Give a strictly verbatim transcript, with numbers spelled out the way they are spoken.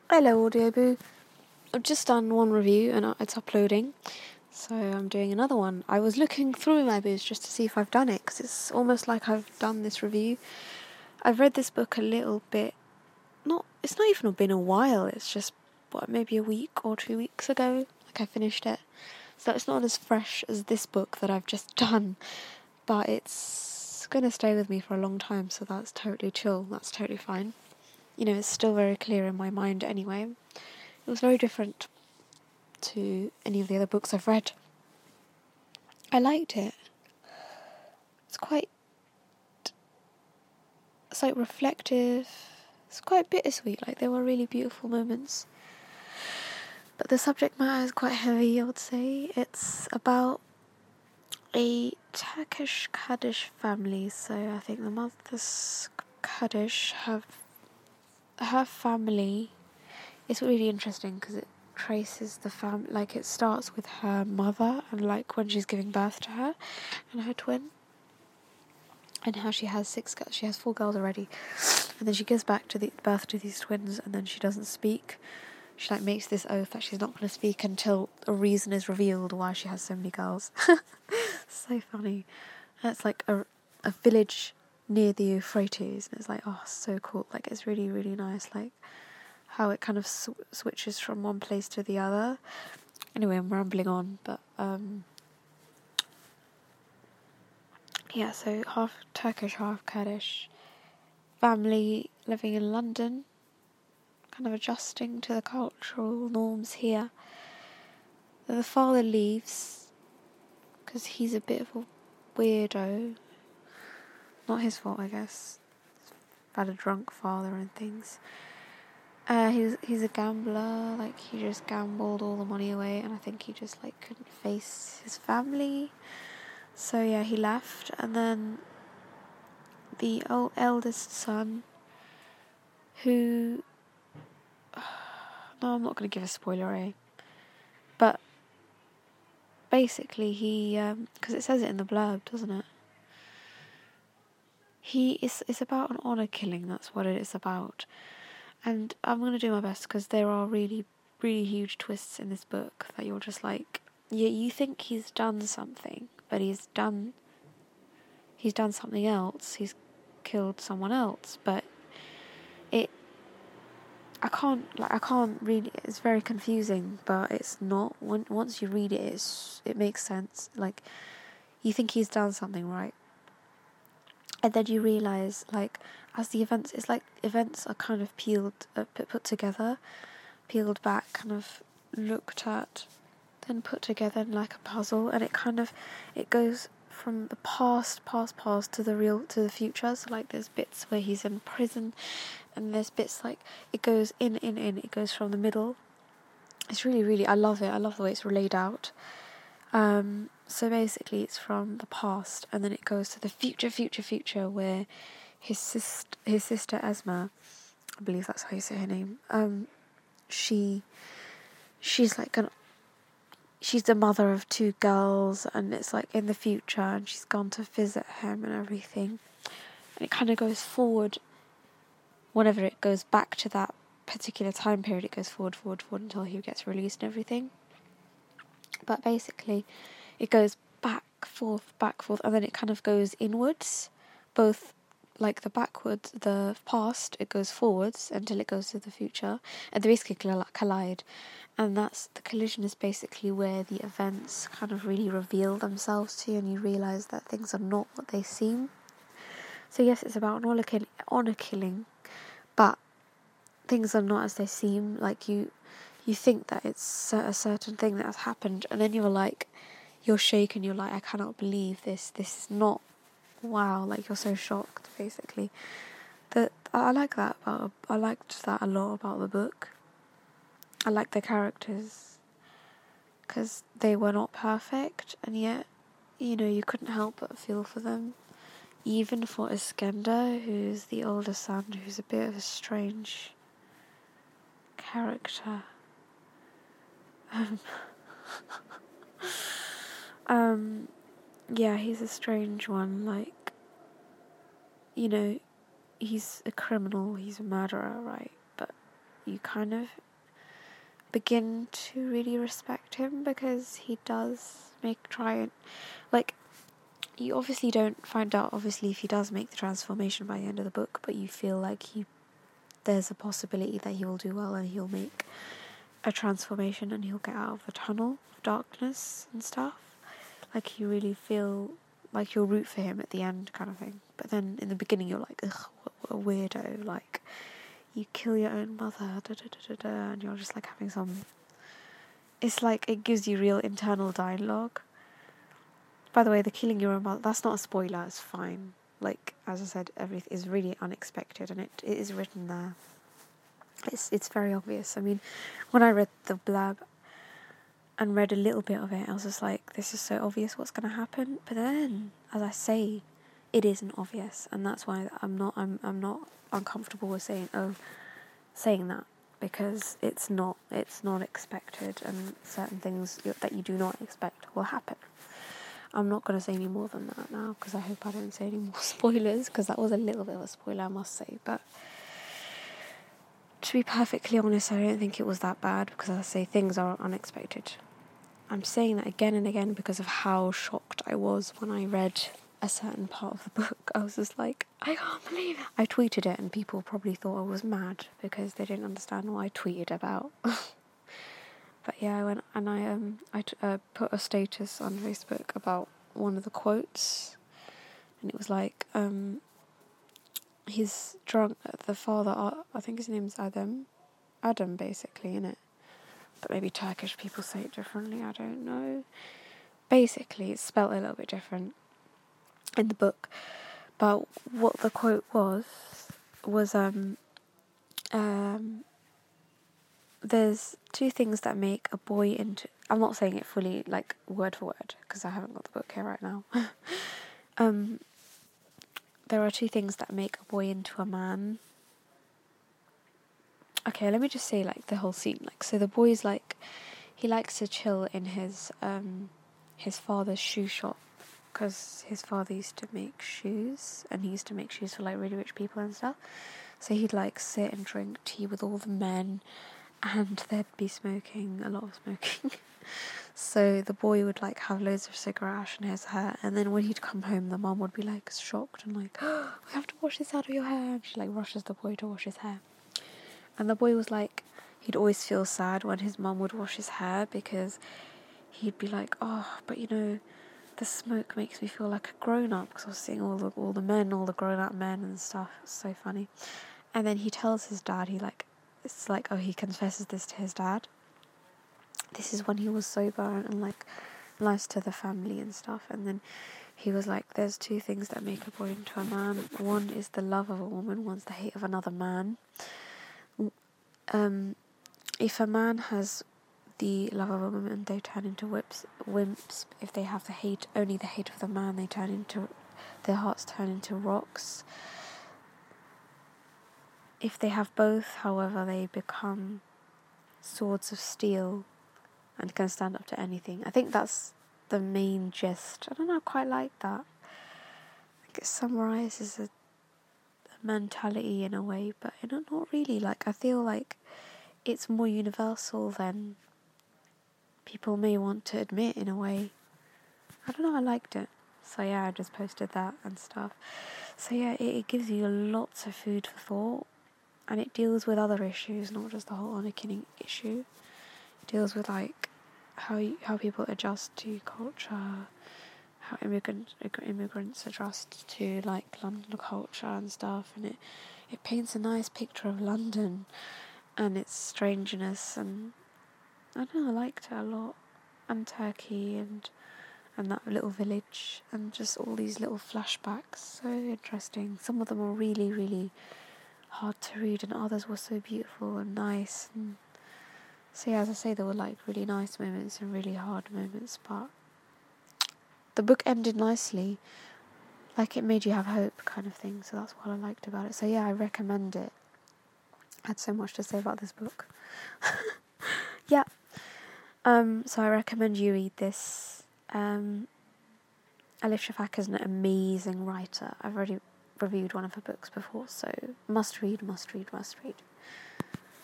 Hello Audioboo. I've just done one review and it's uploading, so I'm doing another one. I was looking through my books just to see if I've done it, because it's almost like I've done this review. I've read this book a little bit, not, it's not even been a while, it's just, what, maybe a week or two weeks ago, like I finished it. So it's not as fresh as this book that I've just done, but it's going to stay with me for a long time, so that's totally chill, that's totally fine. You know, it's still very clear in my mind anyway. It was very different to any of the other books I've read. I liked it. It's quite, it's like reflective. It's quite bittersweet, like there were really beautiful moments. But the subject matter is quite heavy, I would say. It's about a Turkish Kurdish family. So I think the mother's Kurdish, have her family. It's really interesting because it traces the fam, like it starts with her mother and like when she's giving birth to her and her twin, and how she has six girls. She has four girls already, and then she gives back to the birth to these twins, and then she doesn't speak. She like makes this oath that she's not going to speak until a reason is revealed why she has so many girls. So funny. And it's like a a village near the Euphrates, and it's like, oh, so cool. Like it's really really nice. Like how it kind of sw- switches from one place to the other. Anyway, I'm rambling on, but um, yeah, so half Turkish, half Kurdish family living in London, kind of adjusting to the cultural norms here. The father leaves because he's a bit of a weirdo. Not his fault, I guess. Had a drunk father and things. Uh, he's he's a gambler, like he just gambled all the money away, and I think he just like couldn't face his family, so yeah, he left. And then the old eldest son, who no, I'm not going to give a spoiler, eh? But basically, he because um, it says it in the blurb, doesn't it? He is it's about an honor killing. That's what it is about. And I'm going to do my best because there are really, really huge twists in this book that you're just like, yeah, you think he's done something, but he's done, he's done something else. He's killed someone else, but it, I can't, like, I can't really, it's very confusing, but it's not. When, once you read it, it's, it makes sense. Like, you think he's done something right. And then you realise, like, as the events, it's like events are kind of peeled, uh, put together, peeled back, kind of looked at, then put together in like a puzzle, and it kind of, it goes from the past, past, past to the real, to the future. So like there's bits where he's in prison, and there's bits like, it goes in, in, in, it goes from the middle. It's really, really, I love it. I love the way it's laid out. Um, so basically it's from the past, and then it goes to the future, future, future, where his sister, his sister Esma, I believe that's how you say her name, um, she, she's like an, she's the mother of two girls, and it's like in the future, and she's gone to visit him and everything, and it kind of goes forward, whenever it goes back to that particular time period, it goes forward, forward, forward, until he gets released and everything. But basically, it goes back, forth, back, forth, and then it kind of goes inwards, both like the backwards, the past, it goes forwards until it goes to the future, and they basically collide. And that's, the collision is basically where the events kind of really reveal themselves to you, and you realise that things are not what they seem. So yes, it's about an honor, kill- honor killing, but things are not as they seem. Like you, you think that it's a certain thing that has happened, and then you're like, you're shaken, you're like, I cannot believe this, this is not, wow, like you're so shocked, basically. That I like that about, I liked that a lot about the book. I like the characters, because they were not perfect, and yet, you know, you couldn't help but feel for them. Even for Iskender, who's the older son, who's a bit of a strange character. Um, um, yeah, he's a strange one, like, you know, he's a criminal, he's a murderer, right, but you kind of begin to really respect him, because he does make try and like you obviously don't find out obviously if he does make the transformation by the end of the book, but you feel like he there's a possibility that he will do well and he'll make a transformation and he'll get out of the tunnel of darkness and stuff. Like you really feel like you'll root for him at the end, kind of thing. But then in the beginning you're like, ugh, what, what a weirdo, like you kill your own mother, da, da, da, da, da, and you're just like having some, it's like it gives you real internal dialogue. By the way, the killing your own mother, that's not a spoiler, it's fine. Like, as I said, everything is really unexpected, and it, it is written there. It's it's very obvious. I mean, when I read the blab and read a little bit of it, I was just like, this is so obvious what's going to happen. But then, as I say, it isn't obvious, and that's why I'm not I'm I'm not uncomfortable with saying oh, saying that, because it's not it's not expected, and certain things that you do not expect will happen. I'm not going to say any more than that now, because I hope I don't say any more spoilers, because that was a little bit of a spoiler, I must say. But to be perfectly honest, I don't think it was that bad, because as I say, things are unexpected. I'm saying that again and again because of how shocked I was when I read a certain part of the book. I was just like, I can't believe it. I tweeted it and people probably thought I was mad because they didn't understand what I tweeted about. But yeah, I went and I um I t- uh, put a status on Facebook about one of the quotes, and it was like um he's drunk. The father, uh, I think his name's Adam, Adam basically, innit? But maybe Turkish people say it differently. I don't know. Basically, it's spelt a little bit different in the book. But what the quote was was um um. There's two things that make a boy into... I'm not saying it fully, like, word for word, because I haven't got the book here right now. um, there are two things that make a boy into a man. Okay, let me just say, like, the whole scene. Like, so the boy's, like, he likes to chill in his, um, his father's shoe shop, because his father used to make shoes, and he used to make shoes for, like, really rich people and stuff. So he'd, like, sit and drink tea with all the men, and they'd be smoking, a lot of smoking. So the boy would like have loads of cigarette ash in his hair, and then when he'd come home the mum would be like shocked and like, oh, we have to wash this out of your hair, and she like rushes the boy to wash his hair. And the boy was like, he'd always feel sad when his mum would wash his hair, because he'd be like, oh, but you know, the smoke makes me feel like a grown-up, because I was seeing all the all the men, all the grown-up men and stuff. It's so funny. And then he tells his dad, he like, it's like, oh, he confesses this to his dad. This is when he was sober and, like, nice to the family and stuff. And then he was like, there's two things that make a boy into a man. One is the love of a woman, one's the hate of another man. Um, if a man has the love of a woman, they turn into whips, wimps. If they have the hate, only the hate of the man, they turn into, their hearts turn into rocks. If they have both, however, they become swords of steel and can stand up to anything. I think that's the main gist. I don't know, I quite like that. I think it summarises a, a mentality in a way, but you know, not really. Like, I feel like it's more universal than people may want to admit in a way. I don't know, I liked it. So yeah, I just posted that and stuff. So yeah, it, it gives you lots of food for thought. And it deals with other issues, not just the whole honour killing issue. It deals with like how you, how people adjust to culture, how immigrant immigrants adjust to like London culture and stuff, and it it paints a nice picture of London and its strangeness, and I don't know, I liked it a lot, and Turkey and and that little village, and just all these little flashbacks. So interesting. Some of them are really, really hard to read, and others were so beautiful and nice. And so yeah, as I say, there were like really nice moments and really hard moments, but the book ended nicely, like it made you have hope kind of thing. So that's what I liked about it. So yeah, I recommend it. I had so much to say about this book. Yeah. Um, so I recommend you read this. Um, Elif Shafak is an amazing writer. I've already reviewed one of her books before, so must read, must read, must read.